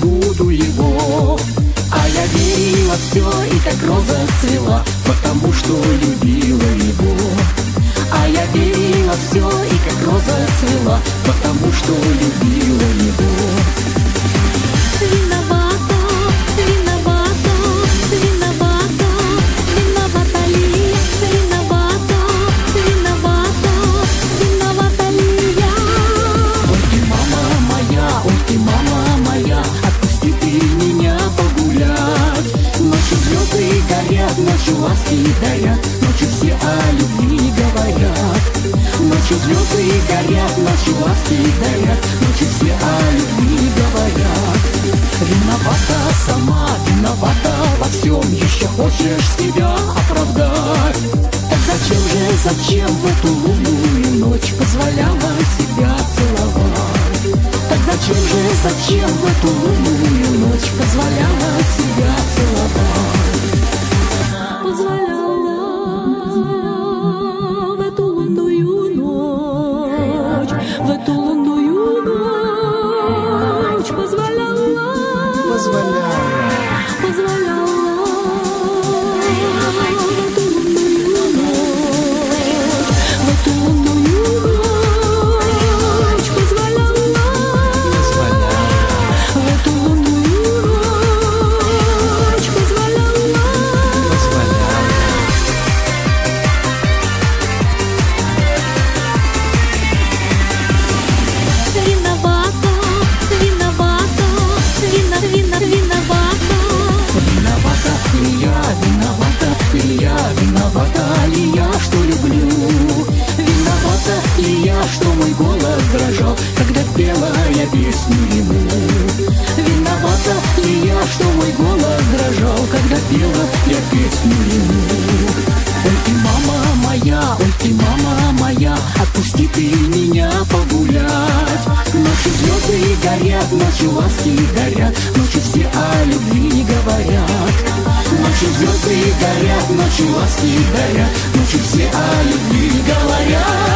буду его. А я верила все и как роза цвела, потому что любила его. А я верила все и как роза цвела, потому что любила его. Виновата, виновата, виновата, виновата ли я? Виновата, виновата, виновата ли я? Ой ты, мама моя, ой ты, мама моя, отпусти ты меня погулять. Ночью звезды горят, ночью ласки дарят, ночью все о любви говорят. Ночью звезды горят, ночью ласки дарят, ночью все о любви говорят. Виновата сама, виновата во всем, еще хочешь себя оправдать. Так зачем в эту лунную ночь позволяла себя целовать? Так зачем в эту лунную ночь позволяла себя целовать? Позволяла в эту лунную ночь, в эту лунную ночь, позволяла, позволяла в эту лунную ночь, позволяла, в эту лунную ночь, позволяла. Виновата, виновата, виновата. Виновата ли я, виновата ли я, виновата ли я, что люблю? Виновата ли я, что мой голос дрожал, когда пела я песню ему? Виновата ли я, что мой голос дрожал, когда пела я песню ему? Ой ты, мама моя, ой ты, мама моя, отпусти ты меня погулять. Ночью звезды горят, ночью ласки горят, ночью все о любви говорят. Ночью звезды горят, ночью ласки горят, ночью все о любви говорят.